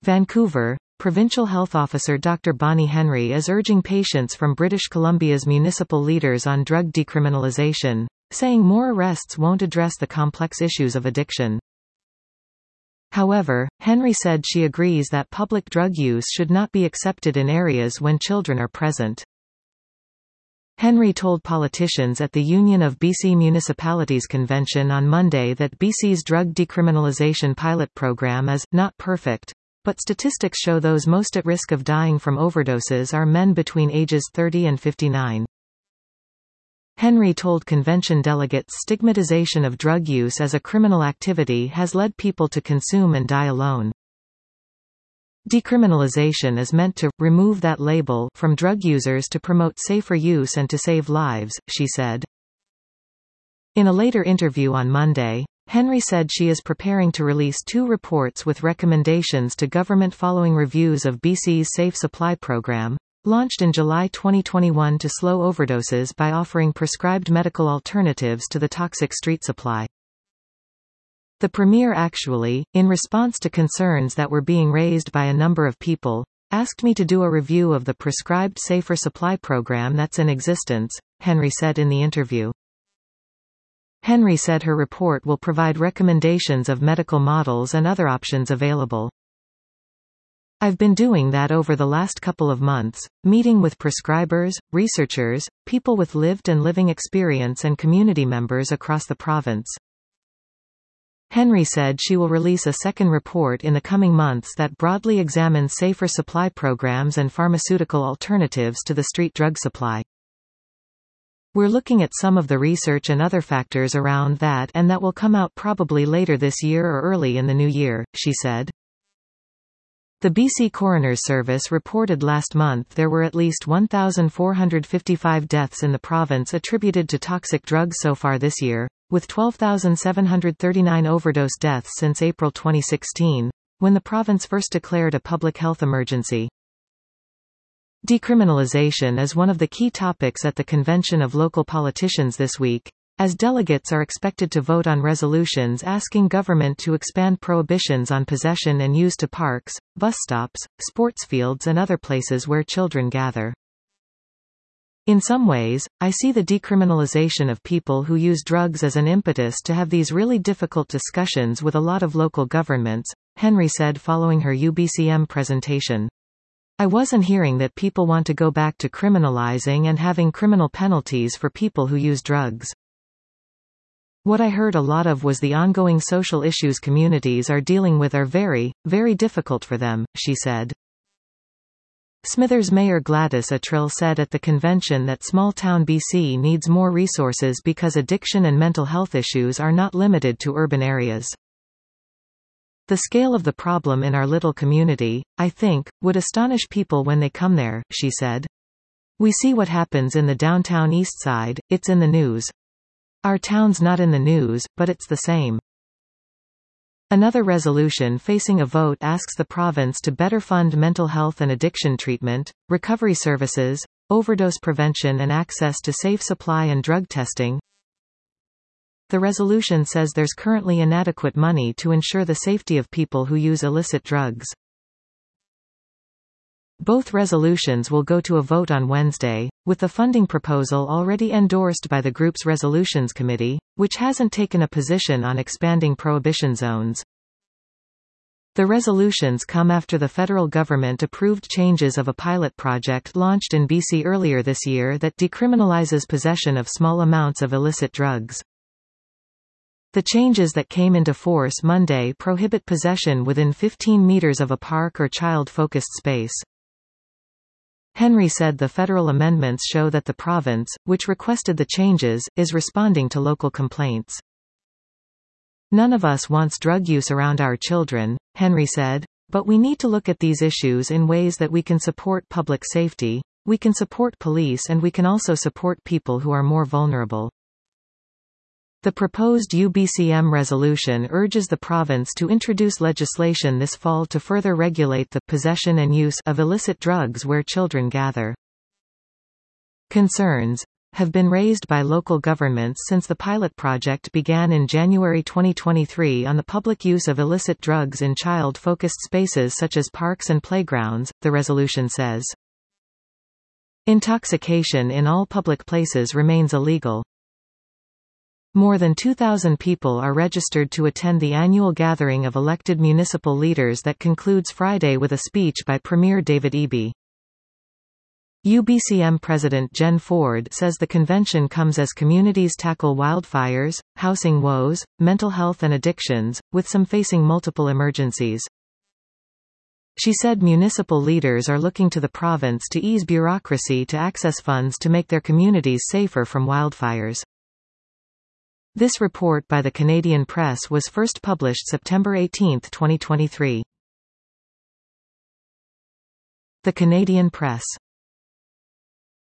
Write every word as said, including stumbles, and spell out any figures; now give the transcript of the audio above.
Vancouver, Provincial Health Officer Doctor Bonnie Henry is urging patience from British Columbia's municipal leaders on drug decriminalisation, saying more arrests won't address the complex issues of addiction. However, Henry said she agrees that public drug use should not be accepted in areas when children are present. Henry told politicians at the Union of B C Municipalities convention on Monday that B C's drug decriminalisation pilot program is not perfect, but statistics show those most at risk of dying from overdoses are men between ages thirty and fifty-nine. Henry told convention delegates stigmatization of drug use as a criminal activity has led people to consume and die alone. Decriminalization is meant to remove that label from drug users to promote safer use and to save lives, she said. In a later interview on Monday, Henry said she is preparing to release two reports with recommendations to government following reviews of B C's Safe Supply program, launched in July twenty twenty-one to slow overdoses by offering prescribed medical alternatives to the toxic street supply. The Premier actually, in response to concerns that were being raised by a number of people, asked me to do a review of the prescribed safer supply program that's in existence, Henry said in the interview. Henry said her report will provide recommendations of medical models and other options available. I've been doing that over the last couple of months, meeting with prescribers, researchers, people with lived and living experience and community members across the province. Henry said she will release a second report in the coming months that broadly examines safer supply programs and pharmaceutical alternatives to the street drug supply. We're looking at some of the research and other factors around that, and that will come out probably later this year or early in the new year, she said. The B C Coroner's Service reported last month there were at least one thousand four hundred fifty-five deaths in the province attributed to toxic drugs so far this year, with twelve thousand seven hundred thirty-nine overdose deaths since April twenty sixteen, when the province first declared a public health emergency. Decriminalization is one of the key topics at the convention of local politicians this week, as delegates are expected to vote on resolutions asking government to expand prohibitions on possession and use to parks, bus stops, sports fields and other places where children gather. In some ways, I see the decriminalization of people who use drugs as an impetus to have these really difficult discussions with a lot of local governments, Henry said following her U B C M presentation. I wasn't hearing that people want to go back to criminalizing and having criminal penalties for people who use drugs. What I heard a lot of was the ongoing social issues communities are dealing with are very, very difficult for them, she said. Smithers Mayor Gladys Attrill said at the convention that small-town B C needs more resources because addiction and mental health issues are not limited to urban areas. The scale of the problem in our little community, I think, would astonish people when they come there, she said. We see what happens in the downtown east side, it's in the news. Our town's not in the news, but it's the same. Another resolution facing a vote asks the province to better fund mental health and addiction treatment, recovery services, overdose prevention and access to safe supply and drug testing. The resolution says there's currently inadequate money to ensure the safety of people who use illicit drugs. Both resolutions will go to a vote on Wednesday, with the funding proposal already endorsed by the group's resolutions committee, which hasn't taken a position on expanding prohibition zones. The resolutions come after the federal government approved changes of a pilot project launched in B C earlier this year that decriminalizes possession of small amounts of illicit drugs. The changes that came into force Monday prohibit possession within fifteen meters of a park or child-focused space. Henry said the federal amendments show that the province, which requested the changes, is responding to local complaints. None of us wants drug use around our children, Henry said, but we need to look at these issues in ways that we can support public safety, we can support police and we can also support people who are more vulnerable. The proposed U B C M resolution urges the province to introduce legislation this fall to further regulate the possession and use of illicit drugs where children gather. Concerns have been raised by local governments since the pilot project began in January twenty twenty-three on the public use of illicit drugs in child-focused spaces such as parks and playgrounds, the resolution says. Intoxication in all public places remains illegal. More than two thousand people are registered to attend the annual gathering of elected municipal leaders that concludes Friday with a speech by Premier David Eby. U B C M President Jen Ford says the convention comes as communities tackle wildfires, housing woes, mental health and addictions, with some facing multiple emergencies. She said municipal leaders are looking to the province to ease bureaucracy to access funds to make their communities safer from wildfires. This report by the Canadian Press was first published September eighteenth twenty twenty-three. The Canadian Press.